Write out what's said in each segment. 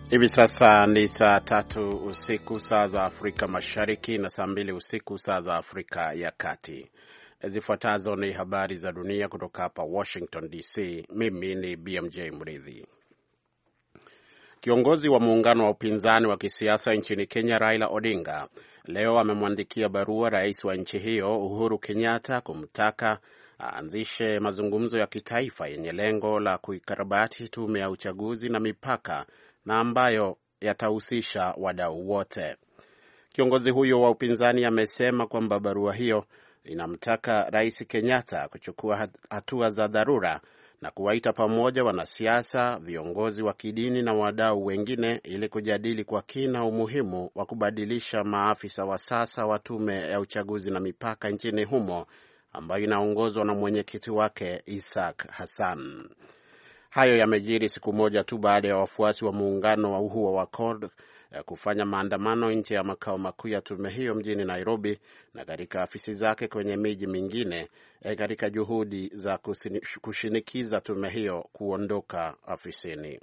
Hivi sasa ni saa 3 usiku saa za Afrika Mashariki na saa 2 usiku saa za Afrika ya Kati. Zifuatazo ni habari za dunia kutoka hapa Washington DC. Mimi ni BMJ Mridhi. Kiongozi wa muungano wa upinzani wa kisiasa nchini Kenya, Raila Odinga, leo amemwandikia barua rais wa nchi hiyo Uhuru Kenyatta kumtaka aanzishe mazungumzo ya kitaifa yenye lengo la kuikarabati tume ya uchaguzi na mipaka na ambayo yatahusisha wadau wote. Kiongozi huyo wa upinzani amesema kwamba barua hiyo inamtaka Rais Kenyatta kuchukua hatua za dharura na kuwaita pamoja wanasiasa, viongozi wa kidini na wadau wengine ili kujadili kwa kina umuhimu wa kubadilisha maafisa wa sasa wa tume ya uchaguzi na mipaka nchini humo ambayo inaongozwa na mwenyekiti wake Isaac Hassan. Hayo yamejiri siku moja tu baada ya wafuasi wa muungano wa huo wa CORD kufanya maandamano nje ya makao makuu ya tume hiyo mjini Nairobi na katika afisi zake kwenye miji mingine katika juhudi za kushinikiza tume hiyo kuondoka afisini.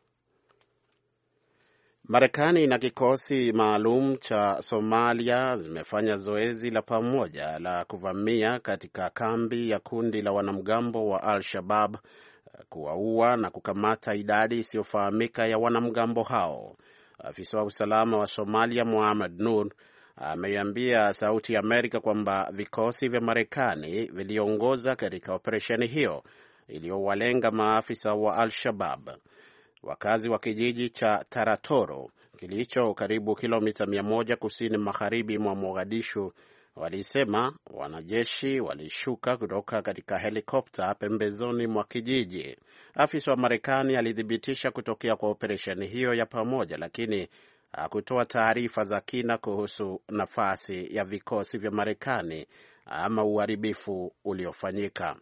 Marekani na kikosi maalum cha Somalia zimefanya zoezi la pamoja la kuvamia katika kambi ya kundi la wanamgambo wa Al-Shabaab, kuwaua na kukamata idadi isiyofahamika ya wanamgambo hao. Afisa wa usalama wa Somalia Mohamed Nur ameiambia Sauti ya Amerika kwamba vikosi vya Marekani viliongoza katika operesheni hiyo iliyowalenga maafisa wa Al-Shabaab. Wakazi wa kijiji cha Taratoro kilicho karibu kilomita 100 kusini magharibi mwa Mogadishu walisema wanajeshi walishuka kutoka katika helikopta pembezoni mwa kijiji. Afisa wa Marekani alithibitisha kutokea kwa operesheni hiyo ya pamoja, lakini hakutoa taarifa za kina kuhusu nafasi ya vikosi vya Marekani ama uharibifu uliofanyika.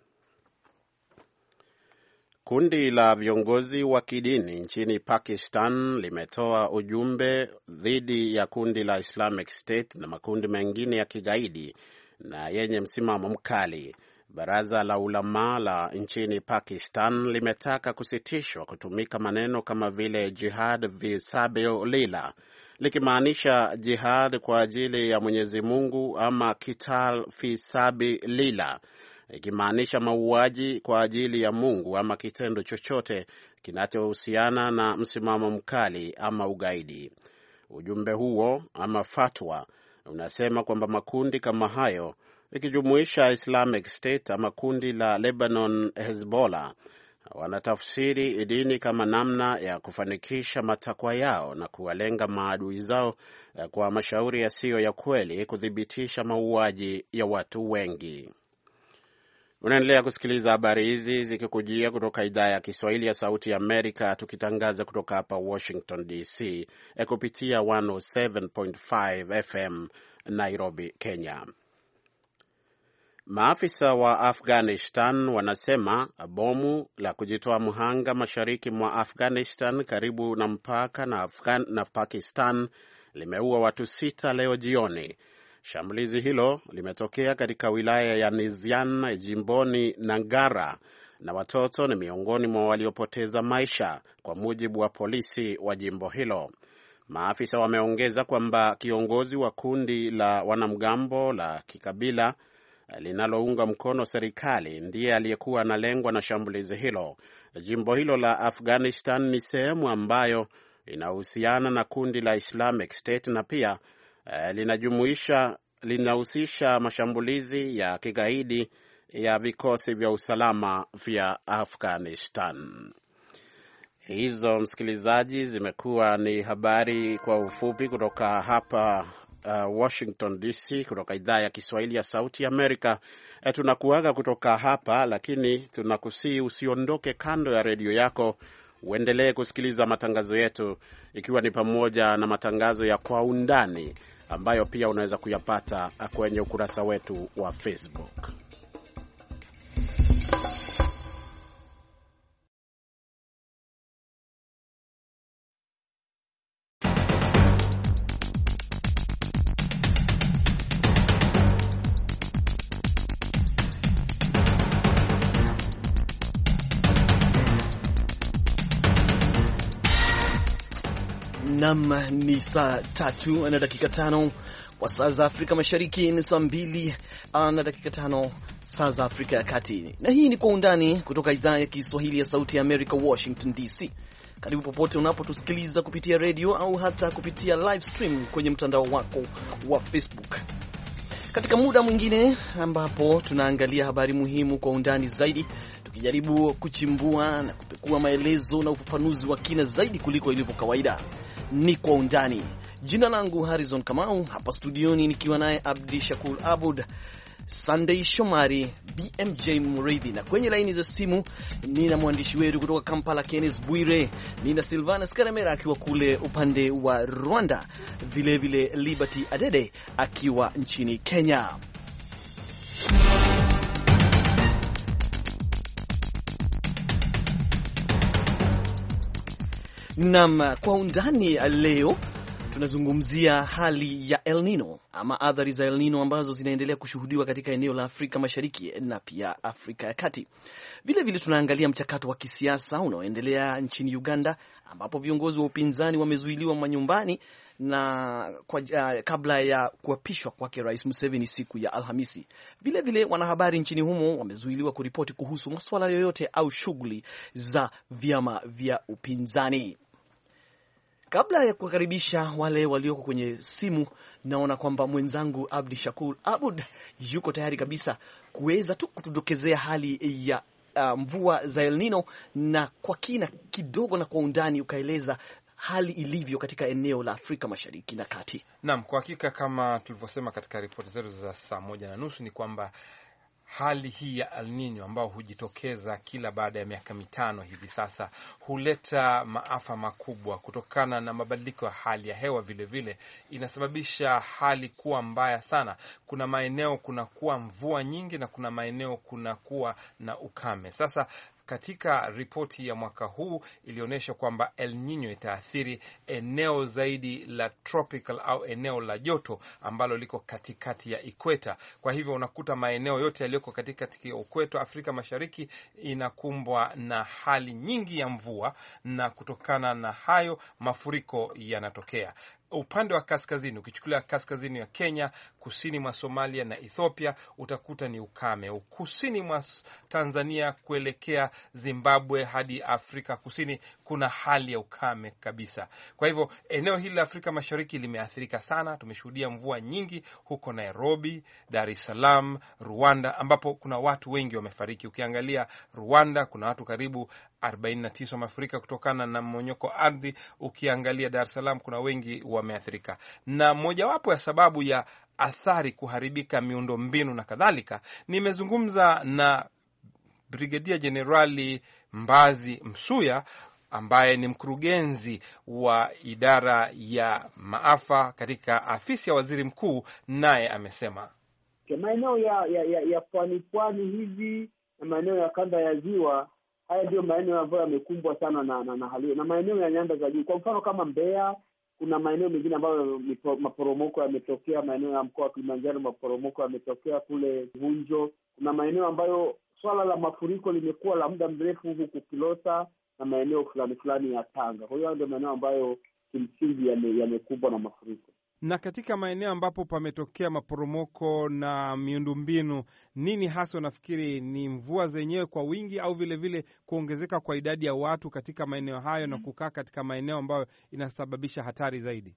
Kundi la viongozi wa kidini nchini Pakistan limetoa ujumbe dhidi ya kundi la Islamic State na makundi mengine ya kigaidi na yenye msimamo mkali. Baraza la ulama la nchini Pakistan limetaka kusitishwa kutumika maneno kama vile jihad fi sabilillah, likimaanisha jihad kwa ajili ya Mwenyezi Mungu, ama qital fi sabilillah ikimaanisha mauaji kwa ajili ya Mungu, ama kitendo chochote kinachohusiana na msimamo mkali ama ugaidi. Ujumbe huo ama fatwa unasema kwamba makundi kama hayo, ikijumuisha Islamic State ama kundi la Lebanon Hezbollah, wanatafsiri dini kama namna ya kufanikisha matakwa yao na kuwalenga maadui zao kwa mashauri yasiyo ya kweli kuthibitisha mauaji ya watu wengi. Unaendelea kusikiliza habari hizi zikikujia kutoka idhaa ya Kiswahili ya Sauti ya Amerika, tukitangaza kutoka hapa Washington DC kupitia 107.5 FM Nairobi, Kenya. Maafisa wa Afghanistan wanasema bomu la kujitoa mhanga mashariki mwa Afghanistan karibu na mpaka na Pakistan limeua watu 6 leo jioni. Shambulizi hilo limetokea katika wilaya ya Nizian jimboni Nangara, na watoto ni miongoni mwa waliopoteza maisha, kwa mujibu wa polisi wa jimbo hilo. Maafisa wameongeza kwamba kiongozi wa kundi la wanamgambo la kikabila linalounga mkono serikali ndiye aliyekuwa analengwa na shambulizi hilo. Jimbo hilo la Afghanistan ni sehemu ambayo inahusiana na kundi la Islamic State na pia linahusisha mashambulizi ya kigaidi ya vikosi vya usalama vya Afghanistan. Hizo, msikilizaji, zimekuwa ni habari kwa ufupi kutoka hapa Washington DC, kutoka idhaa ya Kiswahili ya Sauti Amerika. Tunakuaga kutoka hapa, lakini tunakusii usiondoke kando ya redio yako, uendelee kusikiliza matangazo yetu, ikiwa ni pamoja na matangazo ya Kwa Undani ambayo pia unaweza kuyapata kwenye ukurasa wetu wa Facebook. Nam ni saa 3 na dakika 5 kwa saa za Afrika Mashariki, ni saa 2 na dakika 5 saa za Afrika ya Kati. Na hii ni Kwa Undani kutoka idhaa ya Kiswahili ya Sauti ya Amerika, Washington DC. Karibu popote unapotusikiliza kupitia radio au hata kupitia live stream kwenye mtandao wako wa Facebook. Katika muda mwingine ambapo tunaangalia habari muhimu kwa undani zaidi, tukijaribu kuchimbua na kupekua maelezo na ufafanuzi wa kina zaidi kuliko ilivyo kawaida. Ni Kwa Undani. Jina langu Harrison Kamau, hapa studioni nikiwa naye Abdi Shakur Abud, Sunday Shomari, BMJ Mureithi, na kwenye laini za simu nina mwandishi wetu kutoka Kampala Kenneth Bwire, nina Silvanus Karemera akiwa kule upande wa Rwanda, vile Liberty Adede akiwa nchini Kenya. Naam, Kwa Undani leo tunazungumzia hali ya El Nino ama athari za El Nino ambazo zinaendelea kushuhudiwa katika eneo la Afrika Mashariki na pia Afrika ya Kati. Vile tunaangalia mchakato wa kisiasa unaoendelea nchini Uganda, ambapo viongozi wa upinzani wamezuiliwa manyumbani na kabla ya kuapishwa kwake Rais Museveni siku ya Alhamisi. Vile wanahabari nchini humo wamezuiliwa kuripoti kuhusu masuala yoyote au shughuli za vyama vya upinzani. Kabla ya kukaribisha wale walioko kwenye simu, naona kwamba mwenzangu Abdi Shakur Abud yuko tayari kabisa kuweza tu kutudokezea hali ya mvua za El Nino, na kwa kina kidogo na kwa undani ukaeleza hali ilivyo katika eneo la Afrika Mashariki na Kati. Naam, kwa hakika kama tulivyosema katika ripoti zetu za saa 1:30 ni kwamba hali hii ya El Nino ambao hujitokeza kila baada ya miaka 5 hivi sasa huleta maafa makubwa kutokana na mabadiliko ya hali ya hewa. Vile inasababisha hali kuwa mbaya sana. Kuna maeneo kunakuwa mvua nyingi na kuna maeneo kunakuwa na ukame. Sasa katika ripoti ya mwaka huu ilionyesha kwamba El Nino itaathiri eneo zaidi la tropical au eneo la joto ambalo liko katikati ya ikweta. Kwa hivyo unakuta maeneo yote yaliyoko katikati ya ikweta Afrika Mashariki inakumbwa na hali nyingi ya mvua, na kutokana na hayo mafuriko yanatokea. Upande wa kaskazini, ukichukulia kaskazini ya Kenya, kusini mwa Somalia na Ethiopia, utakuta ni ukame. Kusini mwa Tanzania kuelekea Zimbabwe hadi Afrika Kusini kuna hali ya ukame kabisa. Kwa hivyo eneo hili la Afrika Mashariki limeathirika sana. Tumeshuhudia mvua nyingi huko Nairobi, Dar es Salaam, Rwanda, ambapo kuna watu wengi wamefariki. Ukiangalia Rwanda kuna watu karibu 49 wamefariki kutokana na mmonyoko ardhi. Ukiangalia Dar es Salaam kuna wengi wameathirika. Na mojawapo ya sababu ya athari kuharibika miundombinu na kadhalika, nimezungumza na Brigedia Jenerali Mbazi Msuya ambaye ni mkurugenzi wa idara ya maafa katika afisi ya waziri mkuu, naye amesema maeneo ya pwani hivi na maeneo ya kanda ya ziwa, haya ndio maeneo ambayo yamekumbwa sana na hali, na maeneo ya nyanda za juu. Kwa mfano kama Mbeya, kuna maeneo mengine ambayo maporomoko yametokea. Maeneo ya mkoa wa Kilimanjaro maporomoko yametokea kule Vunjo. Kuna maeneo ambayo swala la mafuriko limekuwa la muda mrefu huku Kilota na maeneo fulani ya Tanga. Kwa hiyo ndio maeneo ambayo kimsingi yamekumbwa na mafuriko. Na katika maeneo ambapo pametokea maporomoko na miundombinu, nini hasa unafikiri ni mvua zenyewe kwa wingi au vile kuongezeka kwa idadi ya watu katika maeneo hayo na kukaa katika maeneo ambayo inasababisha hatari zaidi?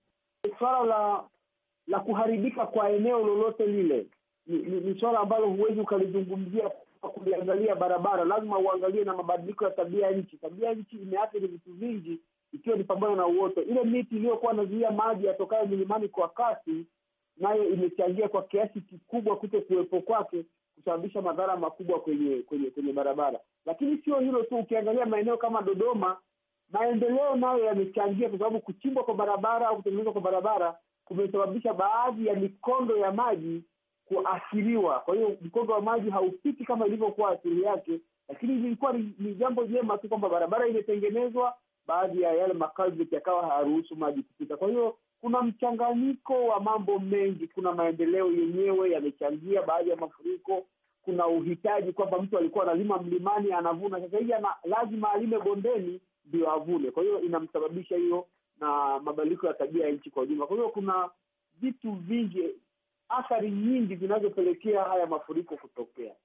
Swala la kuharibika kwa eneo lolote lile ni swala ambalo huwezi ukalizungumzia kwa kuliangalia barabara. Lazima uangalie na mabadiliko ya tabia nchi. Tabia nchi imeathiri vitu vingi, ikiwa ni pamoja na uoto. Ile miti iliyokuwa inazuia maji yatokayo milimani kwa kasi, nayo imechangia kwa kiasi kikubwa kuwepo kwake kusababisha madhara makubwa kwenye barabara. Lakini sio hilo tu, ukiangalia maeneo kama Dodoma, maendeleo nayo yamechangia, kwa sababu kuchimbwa kwa barabara au kutengenezwa kwa barabara kumesababisha baadhi ya mikondo ya maji kuathiriwa. Kwa hiyo mkondo wa maji haupiti kama ilivyokuwa asili yake, lakini ilikuwa ni jambo jema tu kwamba barabara imetengenezwa, baadhi ya yale makazi yakawa hayaruhusu maji kupita. Kwa hiyo kuna mchanganyiko wa mambo mengi. Kuna maendeleo yenyewe yamechangia baadhi ya mafuriko. Kuna uhitaji kwamba mtu alikuwa analima mlimani anavuna, sasa hivi lazima alime bondeni ndio avune. Kwa hiyo inamsababisha hiyo na mabadiliko ya tabia ya nchi kwa ujumla. Kwa hiyo kuna vitu vingi, athari nyingi zinazopelekea haya mafuriko kutokea.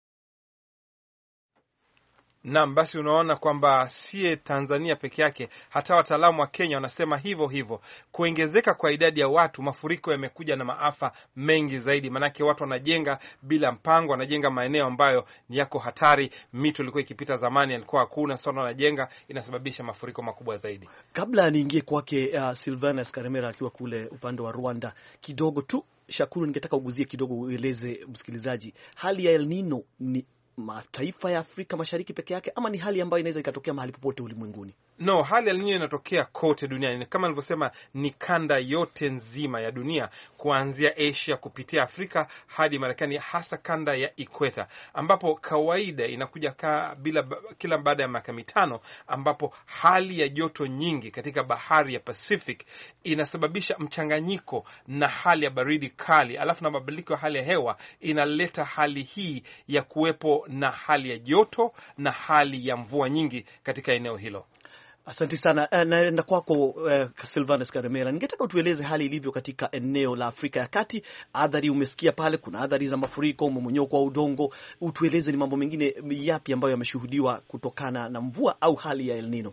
Naam, basi unaona kwamba sie Tanzania peke yake, hata wataalamu wa Kenya wanasema hivyo hivyo. Kuongezeka kwa idadi ya watu, mafuriko yamekuja na maafa mengi zaidi, manake watu wanajenga bila mpango, wanajenga maeneo ambayo ni yako hatari. Mito ilikuwa ikipita zamani, alikuwa hakuna, sasa wanajenga, inasababisha mafuriko makubwa zaidi. Kabla niingie kwake Silvanus Karemera akiwa kule upande wa Rwanda, kidogo tu Shakuru, ningetaka uguzie kidogo, ueleze msikilizaji hali ya El Nino ni mataifa ya Afrika Mashariki peke yake ama ni hali ambayo inaweza ikatokea mahali popote ulimwenguni? No, hali ya El Nino inatokea kote duniani. Kama nilivyosema, ni kanda yote nzima ya dunia, kuanzia Asia kupitia Afrika hadi Marekani, hasa kanda ya Ikweta, ambapo kawaida inakuja kila baada ya miaka mitano, ambapo hali ya joto nyingi katika bahari ya Pacific inasababisha mchanganyiko na hali ya baridi kali, alafu na mabadiliko ya hali ya hewa inaleta hali hii ya kuwepo na hali ya joto na hali ya mvua nyingi katika eneo hilo. Asante sana. Naenda kwako Silvanus Karemera, ningetaka utueleze hali ilivyo katika eneo la Afrika ya Kati. Adhari umesikia pale, kuna adhari za mafuriko, mmomonyoko wa udongo. Utueleze ni mambo mengine yapi ambayo yameshuhudiwa kutokana na mvua au hali ya El Nino?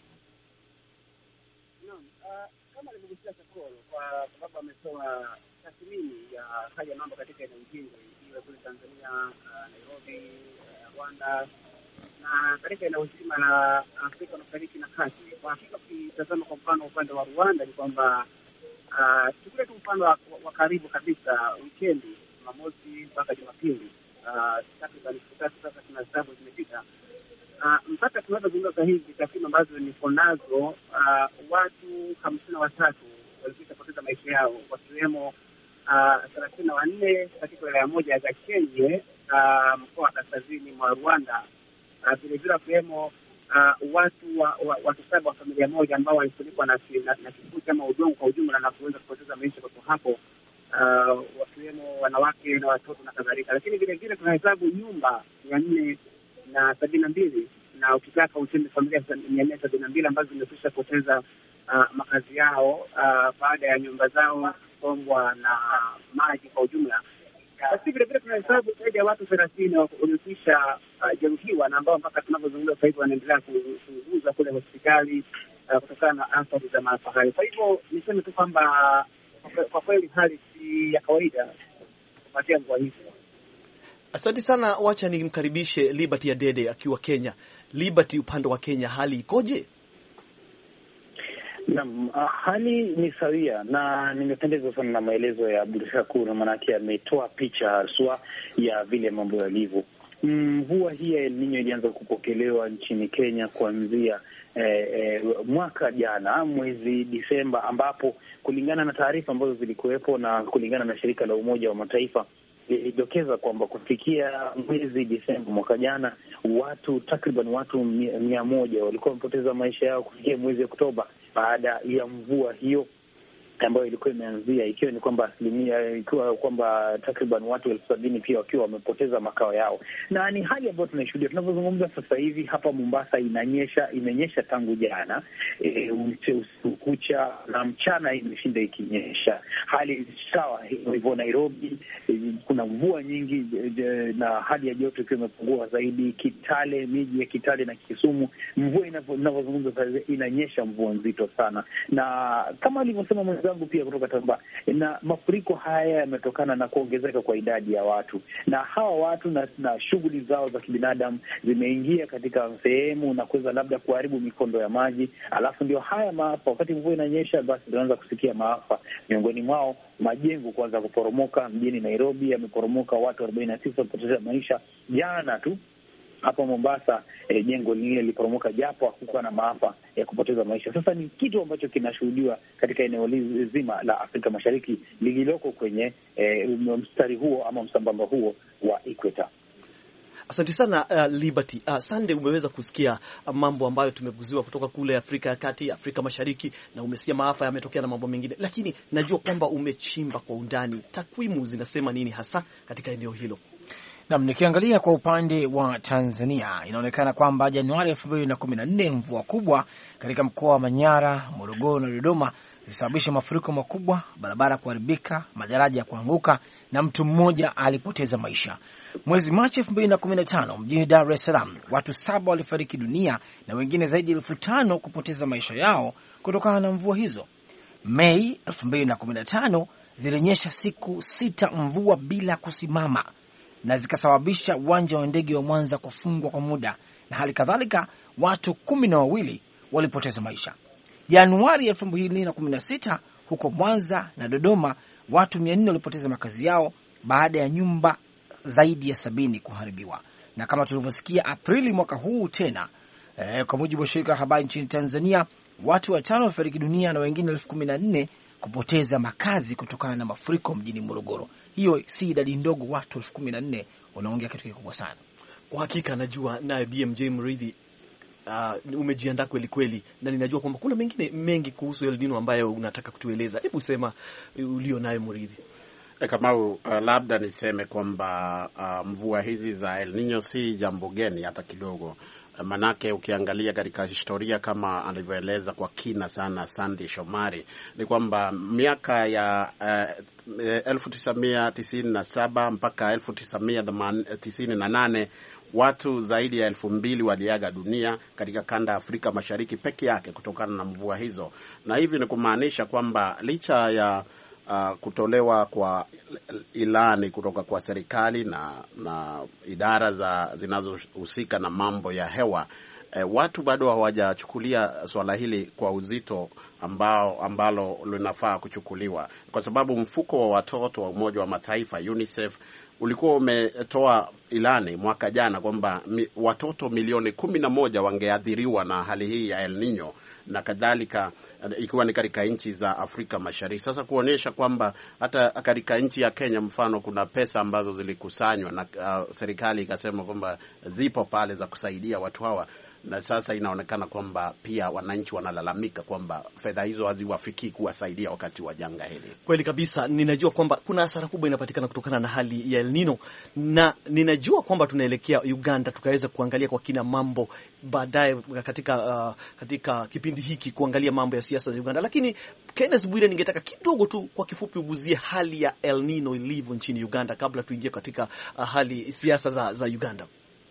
Kama nilivyogusia Sakolo, kwa sababu ametoa tathmini ya hali ya mambo katika eneo hili, iwe kule Tanzania, Nairobi, Rwanda na katika eneo zima la Afrika Mashariki na Kati. Kwa hakika ukitazama kwa mfano upande wa Rwanda ni kwamba tukule tu mfano wa karibu kabisa, wikendi Jumamosi mpaka Jumapili, takriban siku tatu sasa tunahesabu zimepita, mpaka tunazozungumza hivi takwimu ambazo niko nazo, watu 53 walikwisha maisha yao, wakiwemo 34 katika wilaya moja ya Gakenke, mkoa wa kaskazini mwa Rwanda. Vilevile wakiwemo watu 7 wa familia moja ambao walifunikwa na kifusi ama udongo kwa ujumla na kuweza kupoteza maisha kwa hapo, wakiwemo wanawake na watoto na kadhalika. Lakini vile vile tunahesabu nyumba 472 na ukitaka useme familia 472 ambazo zimekwisha poteza makazi yao baada ya nyumba zao kusombwa na maji kwa ujumla. Basi vile vile tunahesabu zaidi ya watu 30 waliokwisha jeruhiwa na ambao mpaka tunavyozungumza sasa hivi wanaendelea kuuguzwa kule hospitali kutokana na athari za maafa hayo. Kwa hivyo niseme tu kwamba kwa kweli hali si ya kawaida kupatia mvua hizi. Asante sana. Wacha nimkaribishe Liberty Adede akiwa Kenya. Liberty, upande wa Kenya hali ikoje? Naam, hali ni sawia na nimependezwa sana na maelezo ya Abdul Shakur, maanake ametoa picha haswa ya vile mambo yalivyo. Mvua hii ya El Nino ilianza kupokelewa nchini Kenya kuanzia mwaka jana mwezi Disemba, ambapo kulingana na taarifa ambazo zilikuwepo na kulingana na shirika la Umoja wa Mataifa ilidokeza kwamba kufikia mwezi Disemba mwaka jana takriban watu 100 walikuwa wamepoteza maisha yao kufikia mwezi Oktoba baada ya mvua hiyo ambayo ilikuwa imeanzia, ikiwa ni kwamba takriban watu 70,000 pia wakiwa wamepoteza makao yao. Na ni hali ambayo tunaishuhudia tunavyozungumza sasa hivi hapa Mombasa. Imenyesha tangu jana usiku kucha na mchana imeshinda ikinyesha. Hali sawa hivyo Nairobi, kuna mvua nyingi na hali ya joto ikiwa imepungua zaidi. Kitale, miji ya Kitale na Kisumu, mvua inavyozungumza sasa inanyesha mvua nzito sana, na kama alivyosema mwenzangu pia kutoka Tamba, na mafuriko haya yametokana na kuongezeka kwa idadi ya watu, na hawa watu na shughuli zao za kibinadamu zimeingia katika sehemu na kuweza labda kuharibu mikondo ya maji, alafu ndio haya maafa. Wakati mvua inanyesha, basi tunaanza kusikia maafa, miongoni mwao majengo kuanza kuporomoka. Mjini Nairobi yameporomoka, watu 49 wapoteza maisha jana tu. Hapa Mombasa jengo lingine liliporomoka, japo hakukuwa na maafa ya kupoteza maisha. Sasa ni kitu ambacho kinashuhudiwa katika eneo zima la Afrika Mashariki lililoko kwenye mstari huo ama msambamba huo wa Ikweta. Asante sana Liberty. Sunday, umeweza kusikia mambo ambayo tumeguziwa kutoka kule Afrika ya Kati, Afrika Mashariki, na umesikia maafa yametokea na mambo mengine, lakini najua kwamba umechimba kwa undani. Takwimu zinasema nini hasa katika eneo hilo? Naam, nikiangalia kwa upande wa Tanzania inaonekana kwamba Januari 2014 mvua kubwa katika mkoa wa Manyara, Morogoro na Dodoma zilisababisha mafuriko makubwa, barabara kuharibika, madaraja ya kuanguka na mtu mmoja alipoteza maisha. Mwezi Machi 2015 mjini Dar es Salaam watu 7 walifariki dunia na wengine zaidi ya 5,000 kupoteza maisha yao kutokana na mvua hizo. Mei 2015 zilinyesha siku 6 mvua bila kusimama na zikasababisha uwanja wa ndege wa Mwanza kufungwa kwa muda, na hali kadhalika watu 12 walipoteza maisha. Januari 2016 huko Mwanza na Dodoma watu 400 walipoteza makazi yao baada ya nyumba zaidi ya 70 kuharibiwa. Na kama tulivyosikia Aprili mwaka huu tena, kwa mujibu wa shirika la habari nchini Tanzania, watu 5 walifariki dunia na wengine 14,000 kupoteza makazi kutokana na mafuriko mjini Morogoro. Hiyo si idadi ndogo, watu 14,000 wanaongea kitu kikubwa sana. Kwa hakika najua naye BMJ Mridhi umejiandaa kweli kweli, na ninajua kwamba kuna mengine mengi kuhusu El Nino ambayo unataka kutueleza. Hebu sema ulio nayo Mridhi. Kama labda niseme kwamba mvua hizi za El Nino si jambo geni hata kidogo. Manake ukiangalia katika historia kama alivyoeleza kwa kina sana Sandy Shomari, ni kwamba miaka ya 1997 mpaka 1998 watu zaidi ya 2,000 waliaga dunia katika kanda ya Afrika Mashariki peke yake kutokana na mvua hizo. Na hivi ni kumaanisha kwamba licha ya kutolewa kwa ilani kutoka kwa serikali na idara zinazohusika na mambo ya hewa, watu bado hawajachukulia swala hili kwa uzito ambalo linafaa kuchukuliwa, kwa sababu mfuko wa watoto wa Umoja wa Mataifa UNICEF ulikuwa umetoa ilani mwaka jana kwamba watoto milioni 11 wangeathiriwa na hali hii ya El Nino na kadhalika, ikiwa ni katika nchi za Afrika Mashariki. Sasa kuonyesha kwamba hata katika nchi ya Kenya mfano kuna pesa ambazo zilikusanywa na serikali ikasema kwamba zipo pale za kusaidia watu hawa, na sasa inaonekana kwamba pia wananchi wanalalamika kwamba fedha hizo haziwafikii kuwasaidia wakati wa janga hili. Kweli kabisa, ninajua kwamba kuna hasara kubwa inapatikana kutokana na hali ya El Nino, na ninajua kwamba tunaelekea Uganda, tukaweza kuangalia kwa kina mambo baadaye katika kipindi hiki, kuangalia mambo ya siasa za Uganda. Lakini Kenneth Bwire, ningetaka kidogo tu kwa kifupi uguzie hali ya El Nino ilivyo nchini Uganda kabla tuingie katika hali siasa za Uganda.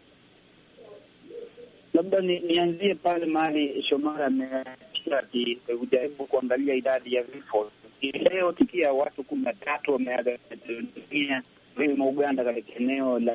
Labda nianzie pale mahali Shomara amejaribu kuangalia idadi ya vifo. Leo tukia watu 13 wameaga dunia nchini Uganda katika eneo la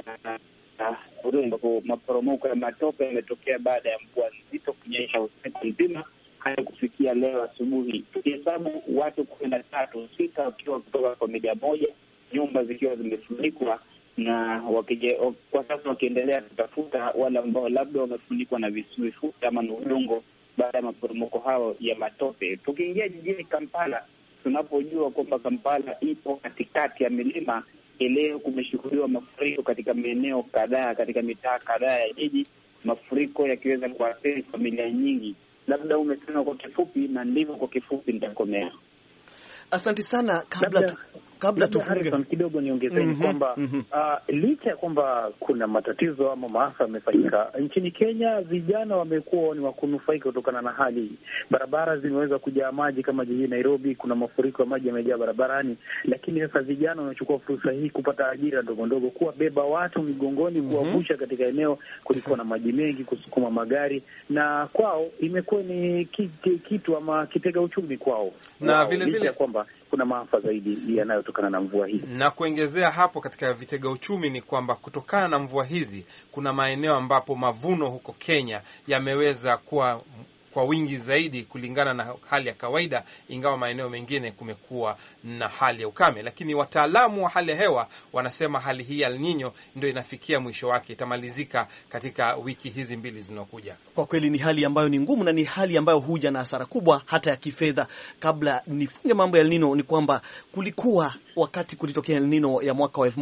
ambapo maporomoko ya matope yametokea baada ya mvua nzito kunyesha usiku mzima hadi kufikia leo asubuhi. Tukihesabu watu 13, 6 wakiwa kutoka familia moja, nyumba zikiwa zimefunikwa na kwa sasa wakiendelea kutafuta wale ambao labda wamefunikwa na vifusi ama na udongo baada ya maporomoko hao ya matope. Tukiingia jijini Kampala, tunapojua kwamba Kampala ipo katikati ya milima, leo kumeshuhudiwa mafuriko katika maeneo kadhaa, katika mitaa kadhaa ya jiji, mafuriko yakiweza kuathiri familia nyingi. Labda umesema kwa kifupi, na ndivyo kwa kifupi nitakomea. Asante sana. Kabla tufunge kidogo niongezeni kwamba licha ya kwamba kuna matatizo ama maafa yamefanyika nchini Kenya, vijana wamekuwa ni wakunufaika kutokana na hali hii. Barabara zimeweza kujaa maji, kama jijini Nairobi kuna mafuriko ya maji yamejaa barabarani, lakini sasa vijana wanachukua fursa hii kupata ajira ndogo ndogo, kuwabeba watu migongoni, kuwavusha katika eneo kulikuwa na maji mengi, kusukuma magari, na kwao imekuwa ni kitu ama kitega uchumi kwao, na vile vile kwamba kuna maafa zaidi yanayotokana na mvua hizi. Na kuongezea hapo katika vitega uchumi ni kwamba kutokana na mvua hizi kuna maeneo ambapo mavuno huko Kenya yameweza kuwa kwa wingi zaidi kulingana na hali ya kawaida, ingawa maeneo mengine kumekuwa na hali ya ukame. Lakini wataalamu wa hali ya hewa wanasema hali hii ya El Nino ndio inafikia mwisho wake, itamalizika katika wiki hizi 2 zinazokuja. Kwa kweli ni hali ambayo ni ngumu na ni hali ambayo huja na hasara kubwa hata ya kifedha. Kabla nifunge mambo ya El Nino, ni kwamba kulikuwa wakati kulitokea El Nino ya mwaka wa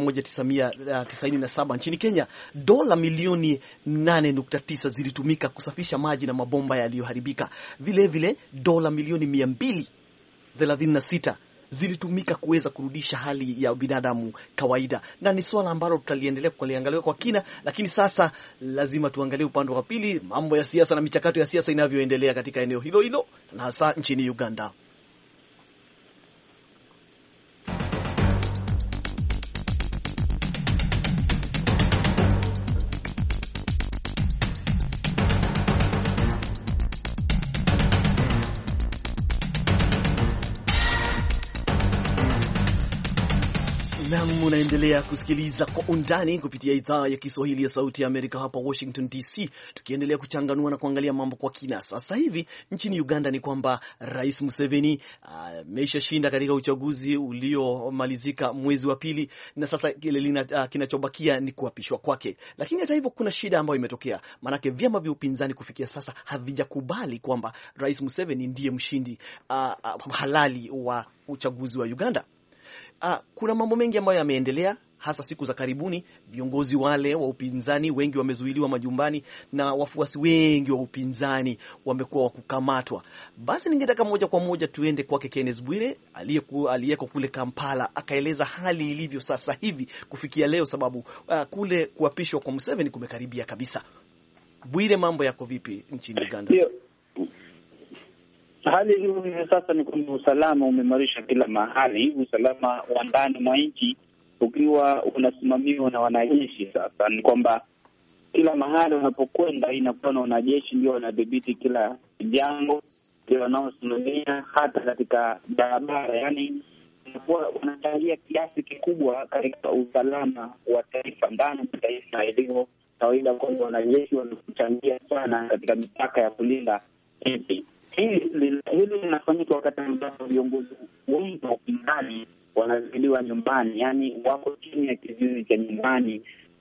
1997 nchini Kenya, dola milioni 8.9 zilitumika kusafisha maji na mabomba yaliyoharibika. Vile vile dola milioni 236 zilitumika kuweza kurudisha hali ya binadamu kawaida, na ni swala ambalo tutaliendelea kuliangalia kwa kina, lakini sasa lazima tuangalie upande wa pili, mambo ya siasa na michakato ya siasa inavyoendelea katika eneo hilo hilo na hasa nchini Uganda. Unaendelea kusikiliza Kwa Undani kupitia idhaa ya Kiswahili ya Sauti ya Amerika hapa Washington DC, tukiendelea kuchanganua na kuangalia mambo kwa kina. Sasa hivi nchini Uganda ni kwamba Rais Museveni ameisha shinda katika uchaguzi uliomalizika mwezi wa pili, na sasa kinachobakia ni kuapishwa kwake. Lakini hata hivyo kuna shida ambayo imetokea, manake vyama vya upinzani kufikia sasa havijakubali kwamba Rais Museveni ndiye mshindi halali wa uchaguzi wa Uganda. Kuna mambo mengi ambayo yameendelea hasa siku za karibuni. Viongozi wale wa upinzani wengi wamezuiliwa majumbani na wafuasi wengi wa upinzani wamekuwa wakukamatwa. Basi ningetaka moja kwa moja tuende kwake Kenneth Bwire aliyeko kule Kampala, akaeleza hali ilivyo sasa hivi kufikia leo, sababu kule kuapishwa kwa Museveni kumekaribia kabisa. Bwire, mambo yako vipi nchini Uganda? Hali hiyo sasa ni kwamba usalama umeimarishwa kila mahali. Usalama wa ndani mwa nchi ukiwa unasimamiwa na wanajeshi. Sasa ni kwamba kila mahali unapokwenda inakuwa na wanajeshi ndio wanadhibiti kila jambo, ndio wanaosimamia hata katika barabara. Yani wanachangia kiasi kikubwa katika usalama wa taifa, ndani ya taifa. Ilivyo kawaida kwamba wanajeshi wanachangia sana katika mipaka ya kulinda nchi. Hili linafanyika wakati ambapo viongozi wengi wa upinzani wanazuiliwa nyumbani, yani wako chini ya kizuizi cha nyumbani.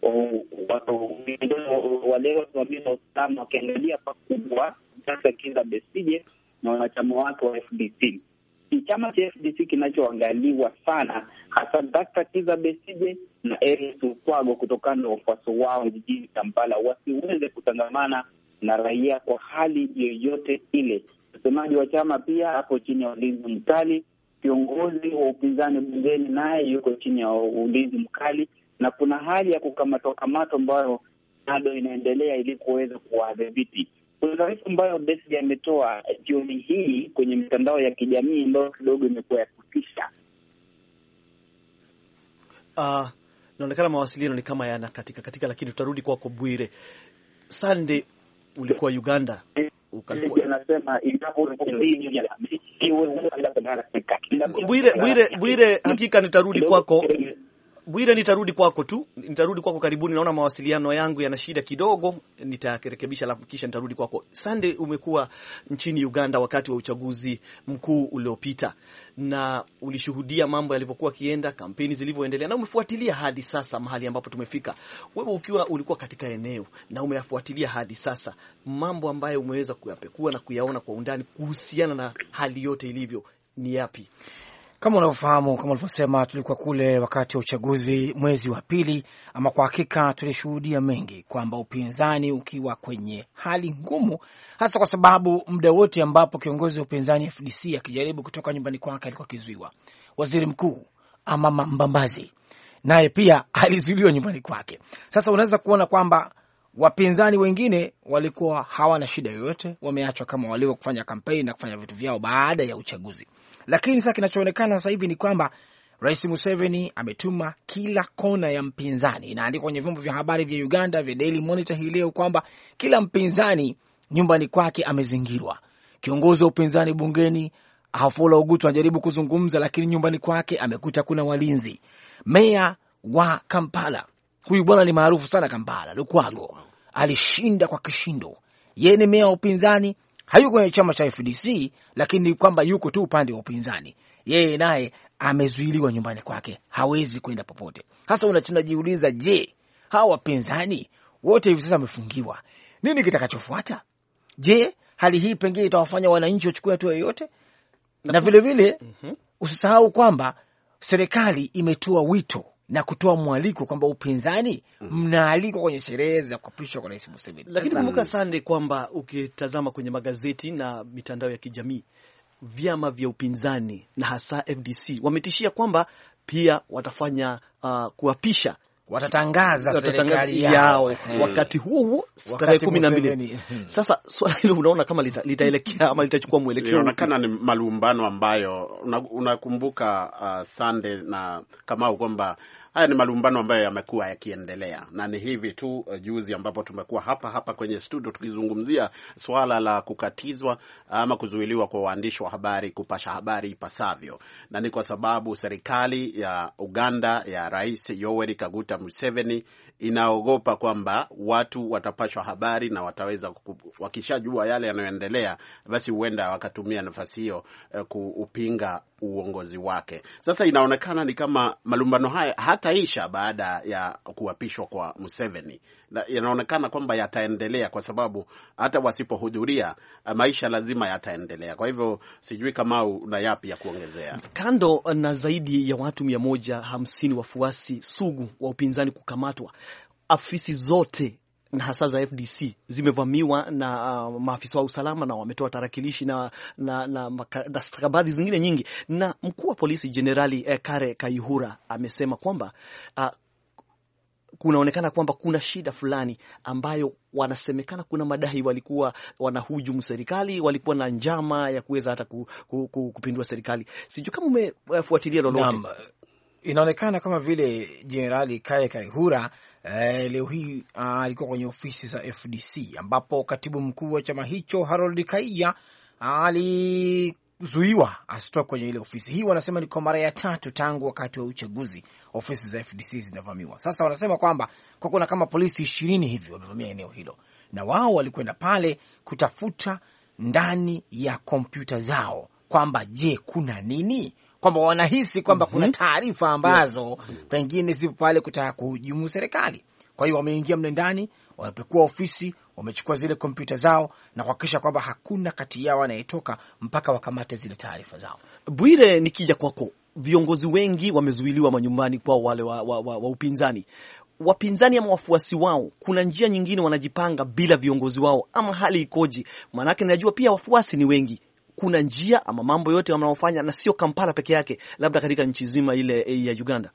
Wale wasimamizi wa usalama wakiangalia pakubwa sasa Kizza Besigye na wanachama wake wa FDC. Ni chama cha FDC kinachoangaliwa sana, hasa Dr. Kizza Besigye na Eric Lukwago, kutokana na wafuasi wao jijini Kampala wasiweze kutangamana na raia kwa hali yoyote ile. Msemaji wa chama pia hapo chini ya ulinzi mkali. Kiongozi wa upinzani bungeni naye yuko chini ya ulinzi mkali, na kuna hali ya kukamatwa ambayo bado inaendelea ili kuweza kuwadhibiti. Kuna taarifa ambayo Besigye ametoa jioni hii kwenye mitandao ya kijamii ambayo kidogo imekuwa ya kutisha. Inaonekana mawasiliano ni kama yana katika, lakini tutarudi kwako Bwire. Sunday ulikuwa Uganda. Bwire, hakika nitarudi kwako. Bwire, nitarudi kwako karibuni. Naona mawasiliano yangu yana shida kidogo, nitarekebisha kisha nitarudi kwako. Sunday, umekuwa nchini Uganda wakati wa uchaguzi mkuu uliopita na ulishuhudia mambo yalivyokuwa kienda, kampeni zilivyoendelea, na umefuatilia hadi sasa mahali ambapo tumefika. Wewe ulikuwa katika eneo na umeyafuatilia hadi sasa, mambo ambayo umeweza kuyapekua na kuyaona kwa undani kuhusiana na hali yote ilivyo ni yapi? Kama unavyofahamu, kama ulivyosema, tulikuwa kule wakati wa uchaguzi mwezi wa pili. Ama kwa hakika tulishuhudia mengi, kwamba upinzani ukiwa kwenye hali ngumu, hasa kwa sababu muda wote ambapo kiongozi wa upinzani FDC akijaribu kutoka nyumbani kwake alikuwa kizuiwa. Waziri Mkuu Amama Mbabazi naye pia alizuiliwa nyumbani kwake. Sasa unaweza kuona kwamba wapinzani wengine walikuwa hawana shida yoyote, wameachwa kama walio kufanya kampeni na kufanya vitu vyao baada ya uchaguzi. Lakini sasa kinachoonekana sasa hivi ni kwamba Rais Museveni ametuma kila kona ya mpinzani. Inaandikwa kwenye vyombo vya habari vya Uganda, vya Daily Monitor hii leo, kwamba kila mpinzani nyumbani kwake amezingirwa. Kiongozi wa upinzani bungeni Afula Ogutu anajaribu kuzungumza, lakini nyumbani kwake amekuta kuna walinzi. Meya wa Kampala, huyu bwana ni maarufu sana Kampala, Lukwago, alishinda kwa kishindo. Yeye ni meya wa upinzani, hayuko kwenye chama cha FDC, lakini kwamba yuko tu upande wa upinzani. Yeye naye amezuiliwa nyumbani kwake, hawezi kwenda popote. Hasa unajiuliza, je, hawa wapinzani wote hivi sasa wamefungiwa, nini kitakachofuata? Je, hali hii pengine itawafanya wananchi wachukue hatua yoyote? Na vile vile usisahau kwamba serikali imetoa wito na kutoa mwaliko kwamba upinzani mnaalikwa kwenye sherehe za kuapishwa kwa Rais Museveni. Lakini kumbuka Sunday kwamba ukitazama kwenye magazeti na mitandao ya kijamii, vyama vya upinzani na hasa FDC wametishia kwamba pia watafanya kuapisha, watatangaza serikali yao wakati huo tarehe 12. Sasa swali hilo unaona kama litaelekea ama litachukua mwelekeo? Inaonekana ni malumbano ambayo unakumbuka Sunday na kama kwamba haya ni malumbano ambayo yamekuwa yakiendelea, na ni hivi tu juzi ambapo tumekuwa hapa kwenye studio tukizungumzia swala la kukatizwa ama kuzuiliwa kwa waandishi wa habari kupasha habari ipasavyo, na ni kwa sababu serikali ya Uganda ya Rais Yoweri Kaguta Museveni inaogopa kwamba watu watapashwa habari na wataweza wakishajua yale yanayoendelea, basi huenda wakatumia nafasi hiyo kuupinga uongozi wake. Sasa inaonekana ni kama malumbano haya hataisha baada ya kuapishwa kwa Museveni. Inaonekana kwamba yataendelea kwa sababu hata wasipohudhuria maisha lazima yataendelea. Kwa hivyo sijui kama una yapi ya kuongezea. Kando na zaidi ya watu 150 wafuasi sugu wa upinzani kukamatwa, afisi zote na hasa za FDC zimevamiwa na maafisa wa usalama na wametoa tarakilishi na stakabadhi zingine nyingi, na mkuu wa polisi Jenerali Kare Kayihura amesema kwamba kunaonekana kwamba kuna shida fulani ambayo wanasemekana kuna madai walikuwa wanahujumu serikali, walikuwa na njama ya kuweza hata kupindua serikali. Sijui kama umefuatilia lolote. Inaonekana kama vile Jenerali Kare Kayihura leo hii alikuwa kwenye ofisi za FDC ambapo katibu mkuu wa chama hicho Harold Kaiya alizuiwa asitoke kwenye ile ofisi. Hii wanasema ni kwa mara ya 3 tangu wakati wa uchaguzi ofisi za FDC zinavamiwa. Sasa wanasema kwamba kwa kuna kama polisi 20 hivi wamevamia eneo hilo, na wao walikwenda pale kutafuta ndani ya kompyuta zao kwamba je, kuna nini, kwamba wanahisi kwamba kuna taarifa ambazo pengine zipo pale kutaka kuhujumu serikali. Kwa hiyo wameingia mle ndani, wamepekua ofisi, wamechukua zile kompyuta zao na kuhakikisha kwamba hakuna kati yao anayetoka mpaka wakamate zile taarifa zao. Bwire, nikija kwako, viongozi wengi wamezuiliwa manyumbani kwa wale wa upinzani. Wapinzani ama wafuasi wao, kuna njia nyingine wanajipanga bila viongozi wao ama hali ikoje? Maanake najua pia wafuasi ni wengi. Kuna njia ama mambo yote wanaofanya, na sio Kampala peke yake, labda katika nchi zima ile ya Uganda?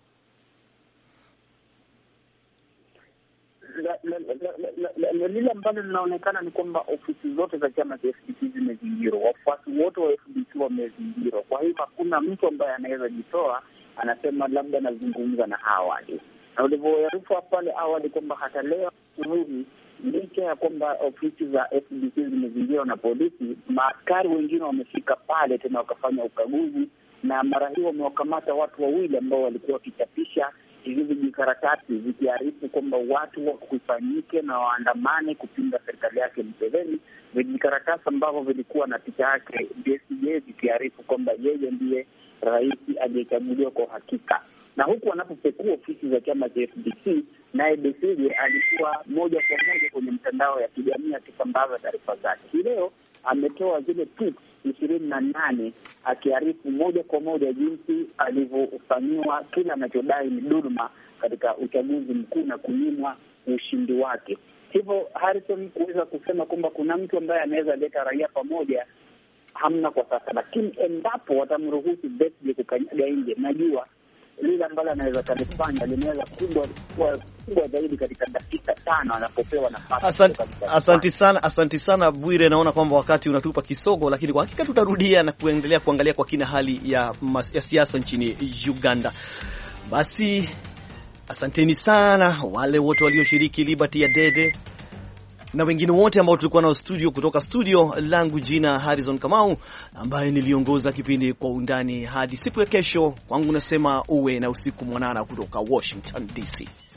Lile ambalo linaonekana ni kwamba ofisi zote za chama cha FDC zimezingirwa, wafuasi wote wa FDC wamezingirwa. Kwa hiyo hakuna mtu ambaye anaweza jitoa anasema labda anazungumza na awali, na ulivyoarifu pale awali kwamba hata leo asubuhi, licha ya kwamba ofisi za FDC zimezingirwa na polisi, maaskari wengine wamefika pale tena wakafanya ukaguzi, na mara hiyo wamewakamata watu 2 ambao walikuwa wakichapisha hizi vijikaratasi zikiarifu kwamba watu wakusanyike na waandamane kupinga serikali yake Museveni, vijikaratasi ambavyo vilikuwa na picha yake Besigye zikiarifu kwamba yeye ndiye rais aliyechaguliwa kwa hakika. Na huku wanapopekua ofisi za chama cha FDC, naye Besigye alikuwa moja kwa moja kwenye mtandao ya kijamii akisambaza taarifa zake. Hii leo ametoa zile tweets 28 akiarifu moja kwa moja jinsi alivyofanyiwa kila anachodai ni dhuluma katika uchaguzi mkuu na kunyimwa ushindi wake. Hivyo Harrison, kuweza kusema kwamba kuna mtu ambaye anaweza leta raia pamoja hamna kwa sasa, lakini endapo watamruhusu Besigye kukanyaga nje, najua lile ambalo anaweza kalifanya linaweza kubwa zaidi katika dakika 5 anapopewa nafasi. Asante sana Bwire, naona kwamba wakati unatupa kisogo, lakini kwa hakika tutarudia na kuendelea kuangalia kwa kina hali ya siasa nchini Uganda. Basi asanteni sana wale wote walioshiriki, Liberty ya Dede na wengine wote ambao tulikuwa nao studio. Kutoka studio langu jina Harrison Kamau, ambaye niliongoza kipindi Kwa Undani. Hadi siku ya kesho, kwangu nasema uwe na usiku mwanana kutoka Washington DC.